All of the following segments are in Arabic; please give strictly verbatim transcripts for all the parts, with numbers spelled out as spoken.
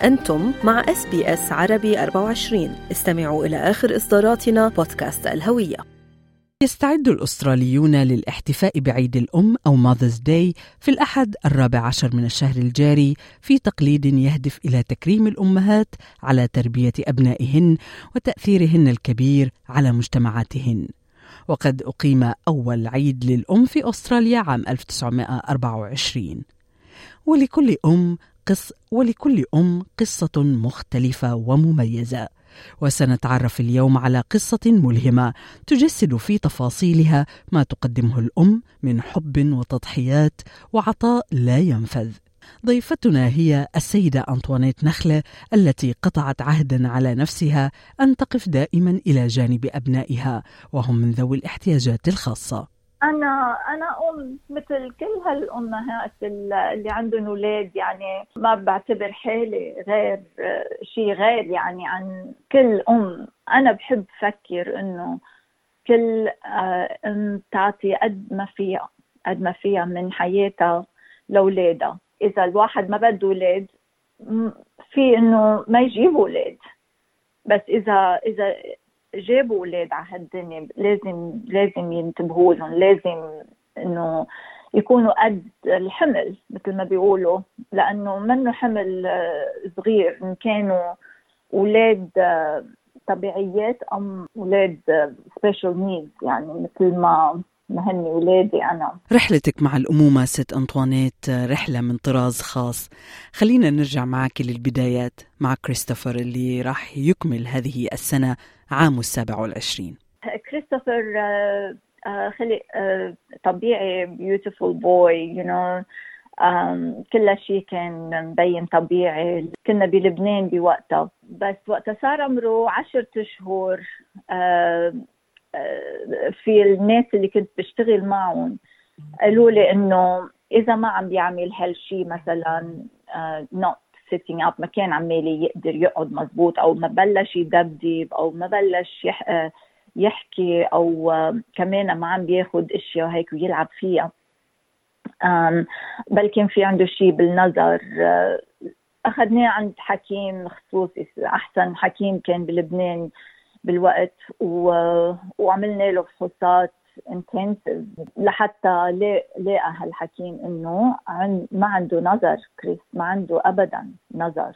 أنتم مع إس بي إس عربي أربعة وعشرين. استمعوا إلى آخر إصداراتنا بودكاست الهوية. يستعد الأستراليون للاحتفاء بعيد الأم أو Mother's Day في الأحد الرابع عشر من الشهر الجاري في تقليد يهدف إلى تكريم الأمهات على تربية أبنائهن وتأثيرهن الكبير على مجتمعاتهن. وقد أقيم أول عيد للأم في أستراليا عام ألف وتسعمائة وأربعة وعشرين. ولكل أم قص ولكل أم قصة مختلفة ومميزة، وسنتعرف اليوم على قصة ملهمة تجسد في تفاصيلها ما تقدمه الأم من حب وتضحيات وعطاء لا ينفذ. ضيفتنا هي السيدة أنطوانيت نخلة التي قطعت عهدا على نفسها أن تقف دائما إلى جانب أبنائها وهم من ذوي الاحتياجات الخاصة. أنا أنا أم مثل كل هالأمهات اللي عندهم أولاد، يعني ما بعتبر حالي غير شيء غير يعني عن كل أم. أنا بحب فكر إنه كل أم تعطي قد ما فيها قد ما فيها من حياتها لأولادها. إذا الواحد ما بده أولاد في إنه ما يجيب أولاد، بس إذا إذا جابوا أولاد على هالدنيا لازم لازم ينتبهوا لهم، لازم إنه يكونوا قد الحمل مثل ما بيقولوا، لأنه منه حمل صغير إن كانوا أولاد طبيعيات أم أولاد special needs، يعني مثل ما ما هني أولادي أنا. رحلتك مع الأمومة ست أنطوانيت رحلة من طراز خاص. خلينا نرجع معك للبدايات مع كريستوفر اللي راح يكمل هذه السنة عام السابع والعشرين. كريستوفر uh, uh, خلق uh, طبيعي beautiful boy, you know. um, كل شيء كان مبين طبيعي. كنا بلبنان بوقتها، بس وقتها صار عمره عشرة شهور uh, في الناس اللي كنت بشتغل معهم قالوا لي إنه إذا ما عم بيعمل هالشي مثلا uh, not sitting up، ما كان عمالي يقدر يقعد مزبوط، أو ما بلش يدبدب، أو ما بلش يح يحكي، أو uh, كمان ما عم بياخد إشياء هيك ويلعب فيها، um, بل كان في عنده شي بالنظر. uh, أخذناه عند حكيم خصوصي، أحسن حكيم كان بلبنان بالوقت، و... وعملنا له فحوصات intensive لحتى لقى هالحكيم إنه عن... ما عنده نظر. كريس ما عنده أبدا نظر،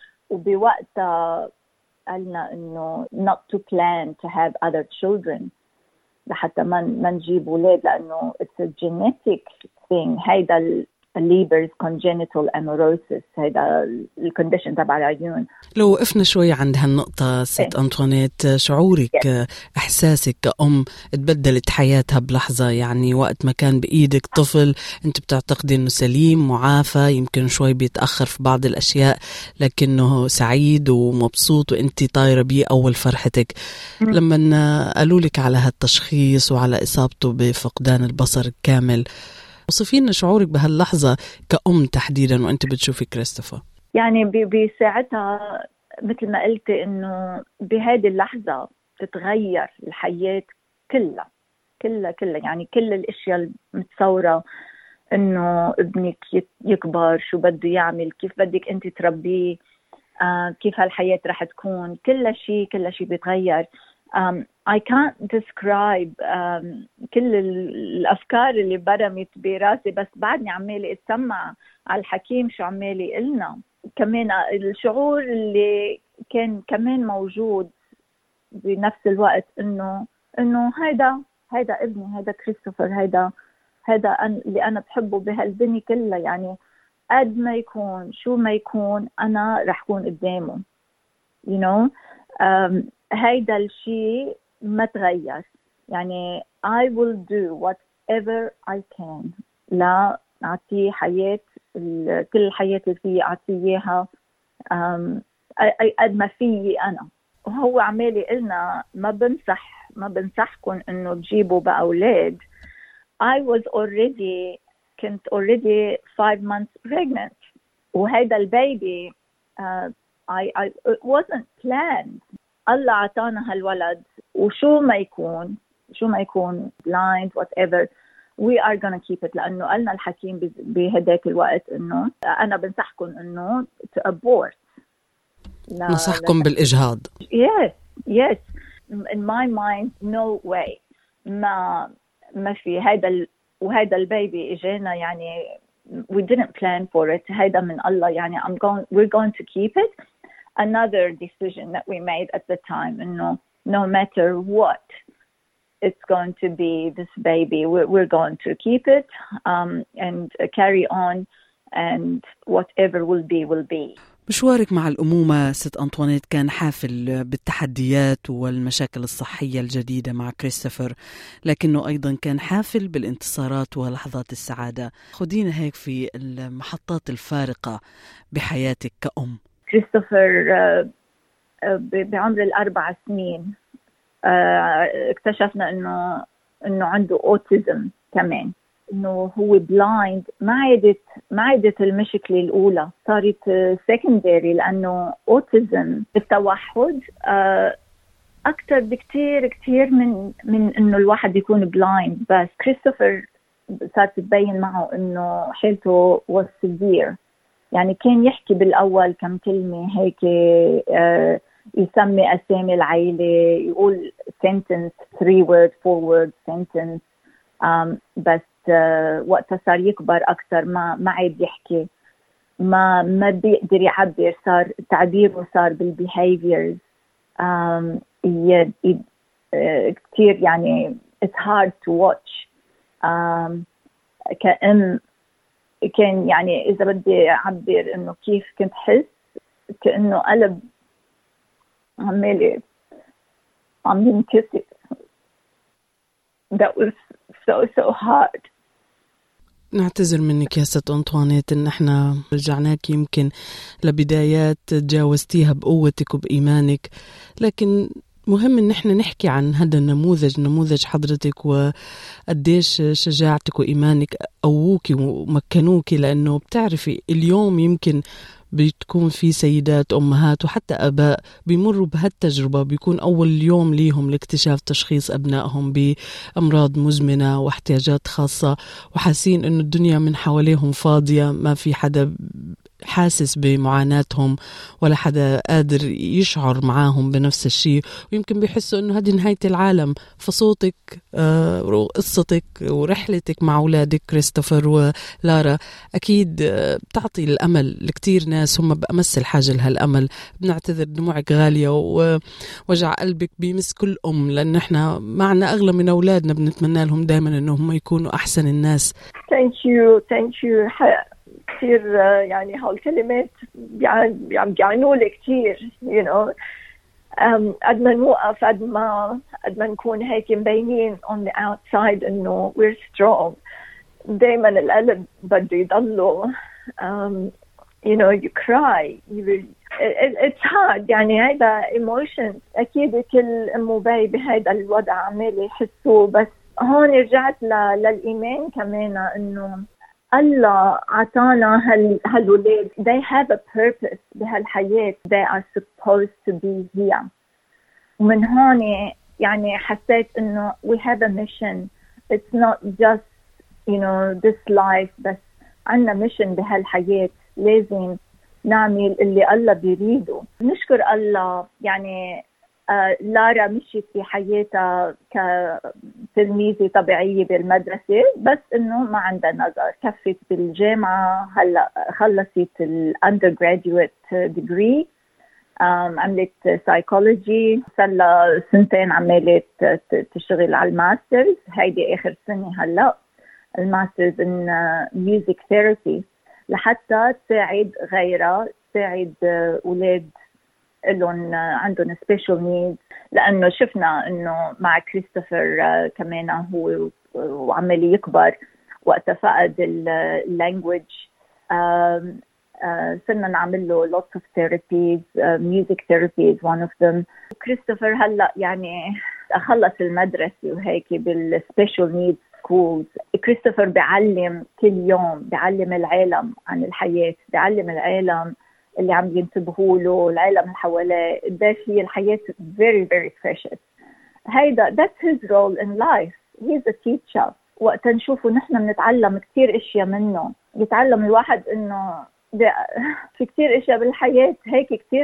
وبوقتها قالنا إنه not to plan to have other children لحتى ما ما نجيب أولاد، لأنه it's a genetic thing. هيدا Leber's congenital amaurosis، هيدا الكونديشن تبع العيون. لو وقفنا شوي عند هالنقطة ست إيه؟ أنطوانيت، شعورك yeah. إحساسك كأم تبدلت حياتها بلحظة؟ يعني وقت ما كان بإيدك طفل أنت بتعتقدي أنه سليم معافى، يمكن شوي بيتأخر في بعض الأشياء لكنه سعيد ومبسوط وأنت طايرة بيه أول فرحتك. mm. لما قالوا لك على هالتشخيص وعلى إصابته بفقدان البصر الكامل، وصفينا شعورك بهاللحظة كأم تحديدا وأنت بتشوفي كريستوفر. يعني بساعتها مثل ما قلت إنه بهذه اللحظة تتغير الحياة كلها كلها كلها يعني كل الأشياء المتصورة إنه ابنك يكبر، شو بده يعمل، كيف بدك أنت تربيه، آه، كيف هالحياة رح تكون، كل شيء كل شيء بيتغير. Um, I can't describe um, كل الأفكار اللي برمت براسي، بس بعدني عمالي أتسمع على الحكيم شو عمالي قلنا. كمان الشعور اللي كان كمان موجود بنفس الوقت إنه إنه هيدا هيدا ابني، هيدا كريستوفر، هيدا هيدا اللي أنا بحبه بهالدنيا كلها. يعني قد ما يكون شو ما يكون أنا رح كون قدامه، you know. um, هيدا الشيء ما تغير. يعني I will do whatever I can لا أعطيه حياة كل الحياة اللي فيه أعطيه إياها قد ما فيه أنا. وهو عمالي قلنا ما بنصح ما بنصحكم إنه تجيبوا بأولاد. I was already كنت already five months pregnant، وهيدا البيبي uh, I, I it wasn't planned. الله عطانا هالولد، وشو ما يكون شو ما يكون blind whatever we are gonna keep it، لأنه قالنا الحكيم بهداك الوقت إنه أنا بنصحكم إنه to abort. نصحكم بالإجهاض. Yes, yes. In my mind, no way. ما ما في هذا ال... وهذا البيبي إجينا يعني we didn't plan for it. هذا من الله يعني I'm going we're going to keep it. Another decision that we made at the time, إنه no matter what it's going to be, this baby we're, we're going to keep it um, and carry on, and whatever will be will be. مشوارك مع الأمومة ست أنطوانيت كان حافل بالتحديات والمشاكل الصحية الجديدة مع كريستوفر، لكنه أيضا كان حافل بالانتصارات ولحظات السعادة. خدينا هيك في المحطات الفارقة بحياتك كأم. كريستوفر بعمر الأربع سنين اكتشفنا إنه إنه عنده أوتيزم كمان، إنه هو بلايند. ما عادت ما عادت المشكلة الأولى، صارت سكندري، لأنه أوتيزم التوحد أكتر بكتير كتير من من إنه الواحد يكون بلايند. بس كريستوفر صارت تبين معه إنه حالته was severe، يعني كان يحكي بالأول كم كلمة هيك، يسمي أسامي العائلة، يقول sentence three word four word sentence um, بس uh, وقتها صار يكبر أكتر ما ما عاد يحكي، ما ما بيقدر يعبر، صار تعبيره صار بالbehaviors um, ي, ي, uh, كتير يعني it's hard to watch. um, كأم كان يعني إذا بدي أعبر إنه كيف كنت حس كأنه قلب عمالي عم ينكسر. That was so so hard. نعتذر منك يا ست أنطوانيت إن إحنا رجعناك يمكن لبدايات تجاوزتيها بقوتك وبإيمانك، لكن مهم إن إحنا نحكي عن هذا النموذج، نموذج حضرتك وقديش شجاعتك وإيمانك قووكي ومكنوكي، لأنه بتعرفي اليوم يمكن بتكون في سيدات أمهات وحتى أباء بيمروا بهالتجربة، بيكون أول يوم ليهم لاكتشاف تشخيص أبنائهم بأمراض مزمنة واحتياجات خاصة، وحاسين إنه الدنيا من حواليهم فاضية، ما في حدا حاسس بمعاناتهم ولا حدا قادر يشعر معاهم بنفس الشيء، ويمكن بيحسوا إنه هذه نهاية العالم. فصوتك وقصتك ورحلتك مع أولادك كريستوفر ولارا أكيد بتعطي الأمل لكتير ناس هم بأمس الحاجة لهالأمل. بنعتذر دموعك غالية ووجع قلبك بيمس كل أم، لأن إحنا معنا أغلى من أولادنا، بنتمنى لهم دائما إنهم يكونوا أحسن الناس. Thank you, thank you. كتير يعني هالكلمات يعني بيعنوا لي كتير، you know. قد ما نوقف، قد ما قد ما نكون هيك مبينين on the outside إنه we're strong، دايما القلب بده يضله um, you know you cry you it, it's hard. يعني هيدا emotion أكيد كل أم وبي بهيدا الوضع عمال يحسوه، بس هون رجعت للإيمان كمان إنه الله عطانا هال هالولاد they have a purpose بهالحياة، they are supposed to be here. ومن هون يعني حسيت إنه we have a mission. It's not just you know this life، بس عنا mission بهالحياة، لازم نعمل اللي الله بيريده. نشكر الله يعني آه لارا مشيت في حياتها كتلميذة طبيعية بالمدرسة، بس إنه ما عندها نظر، كفت بالجامعة، هلا خلصت ال undergraduate degree، عملت psychology، صار لها سنتين عمالة تشتغل على الماسترز، هيدي آخر سنة هلا الماسترز in music therapy، لحتى تساعد غيرها، تساعد أولاد لهم عندهم special needs. لأنه شفنا إنه مع كريستوفر كمان هو وعمال يكبر وقت فقد اللانجويج، صرنا نعمل له lots of therapies. uh, music therapy is one of them. كريستوفر هلأ يعني خلص المدرسة وهيك بالspecial needs schools. كريستوفر بيعلم كل يوم، بيعلم العالم عن الحياة، بيعلم العالم اللي عم ينتبهوا له، العالم اللي حواليه قديش هي الحياة very very precious. هيدا that's his role in life. he's a teacher. وقت نشوفه نحن بنتعلم كتير اشياء منه. يتعلم الواحد انه في كتير اشياء بالحياة هيك كتير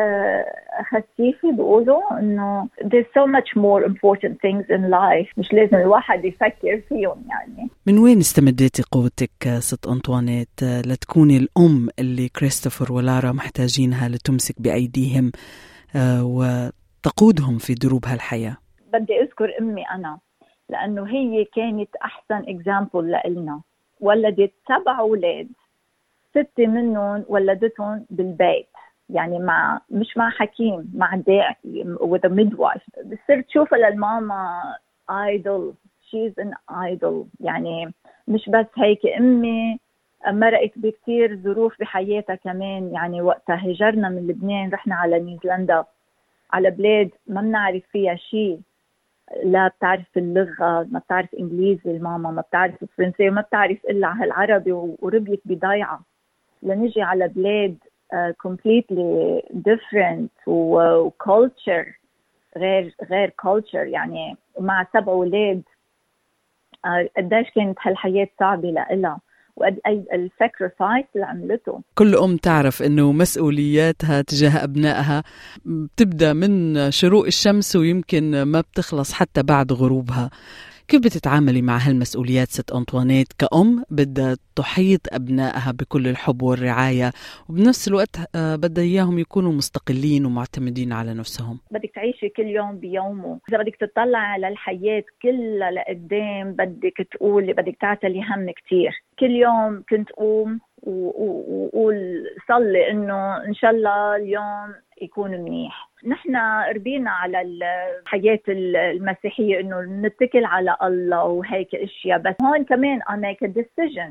خسيفة بيقولوا انه there's so much more important things in life مش لازم الواحد يفكر فيهم. يعني من وين استمديتي قوتك ست أنطوانيت لتكوني الأم اللي كريستوفر ولارا محتاجينها لتمسك بأيديهم وتقودهم في دروب هالحياة؟ بدي أذكر أمي أنا، لأنه هي كانت أحسن إكزامبل لإلنا. ولدت سبع أولاد، ستة منهم ولدتهم بالبيت، يعني مع مش مع حكيم، مع داعي with a midwife. صرت شوفها للماما idol، she's an idol. يعني مش بس هيك، أمي مرقت بكتير ظروف بحياتها كمان. يعني وقتها هجرنا من لبنان رحنا على نيوزيلندا، على بلاد ما بنعرف فيها شيء، لا بتعرف اللغة، ما بتعرف إنجليزي الماما، ما بتعرف فرنسي، وما بتعرف إلا هالعربي، وربيت بضايعة لنجي على بلاد uh, completely different و culture غير غير culture. يعني مع سبع أولاد uh, قديش كانت هالحياة صعبة لإلها، وقد أي الساكريفايس اللي عملته. كل أم تعرف إنه مسؤولياتها تجاه أبنائها بتبدأ من شروق الشمس ويمكن ما بتخلص حتى بعد غروبها. كيف بتتعاملي مع هالمسؤوليات ست أنطوانيت كأم بدها تحيط أبنائها بكل الحب والرعاية، وبنفس الوقت بدها إياهم يكونوا مستقلين ومعتمدين على نفسهم؟ بدك تعيشي كل يوم بيومه. إذا بدك تطلع على الحياة كلها لقدام بدك تقولي، بدك تعتلي هم كتير. كل يوم كنت أقوم وقول صلي إنه إن شاء الله اليوم يكون منيح. نحن ربينا على الحياة المسيحية إنه نتكل على الله وهيك إشياء، بس هون كمان I make a decision.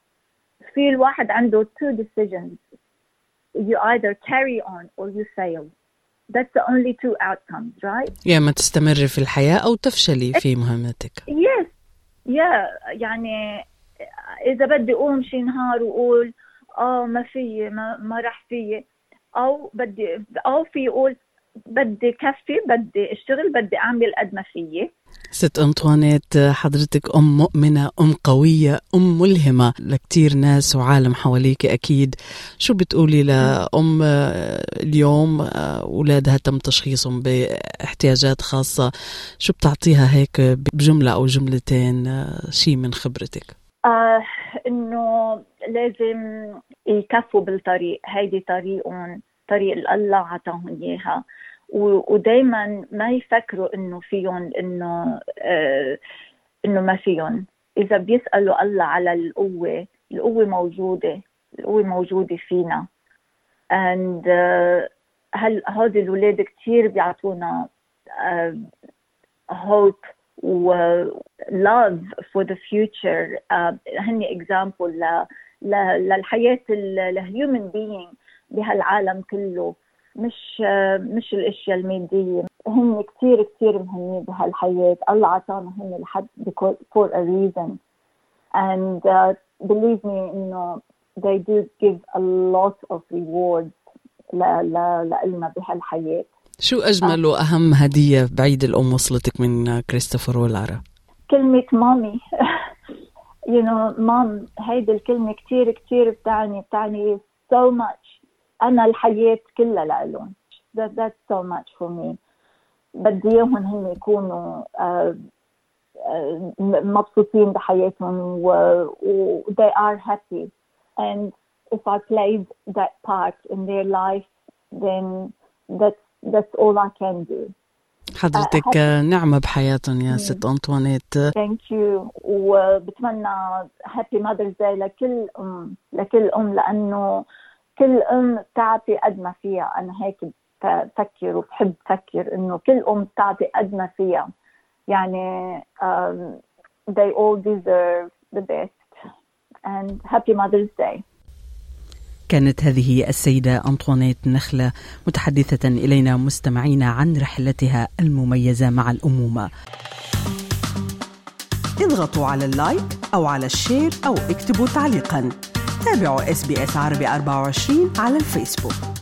في الواحد عنده two decisions. You either carry on or you fail. That's the only two outcomes, right? يا ما تستمر في الحياة أو تفشلي في مهمتك. Yes, yeah. يعني إذا بدي أقوم شي نهار وأقول آه ما فيي، ما ما رح فيي، أو بدي أو في يقول بدي كفي، بدي اشتغل، بدي أعمل قد ما فيي. ست أنطوانيت، حضرتك أم مؤمنة، أم قوية، أم ملهمة لكتير ناس وعالم حواليك أكيد. شو بتقولي لأم اليوم أولادها تم تشخيصهم باحتياجات خاصة؟ شو بتعطيها هيك بجملة أو جملتين شي من خبرتك؟ آه إنه لازم يكفوا بالطريق، هيدي طريقهم، طريق الله عطاهم إياها، ودايما ما يفكروا إنه فيهم، إنه آه إنه ما فيهم. إذا بيسألوا الله على القوة، القوة موجودة، القوة موجودة فينا. and uh, هل هذه الأولاد كتير بيعطونا uh, hope و love for the future. uh, هني example ل ل للحياة ال human being بهالعالم كله، مش مش الاشياء الماديه. هم كثير كثير مهمين بهالحياه. الله عطانا هم لحد for a reason, and uh, believe me انه they do give a lot of rewards ل ل لنا بهالحياه. شو اجمل آه. واهم هديه بعيد الام وصلتك من كريستوفر ولارا؟ كلمه مامي. you know mom، هيدي الكلمه كثير كثير بتعني بتعني so much. أنا الحياة كلها لألون. that, that's so much for me. بدي إياهم هم يكونوا uh, uh, مبسوطين بحياتهم و, و they are happy, and if I played that part in their life then that's that's all I can do. حضرتك uh, نعمة بحياتهم يا ست أنطوانيت. Thank you. وبتمنى happy Mother's Day لكل أم، لكل أم، لأنه كل أم تعطي قد ما فيها. أنا هيك بفكر وبحب فكر إنه كل أم تعطي قد ما فيها. يعني um, they all deserve the best, and happy Mother's Day. كانت هذه السيدة أنطوانيت نخلة متحدثة إلينا مستمعين عن رحلتها المميزة مع الأمومة. اضغطوا على اللايك أو على الشير أو اكتبوا تعليقاً. تابعوا إس بي إس عربي أربعة وعشرين على الفيسبوك.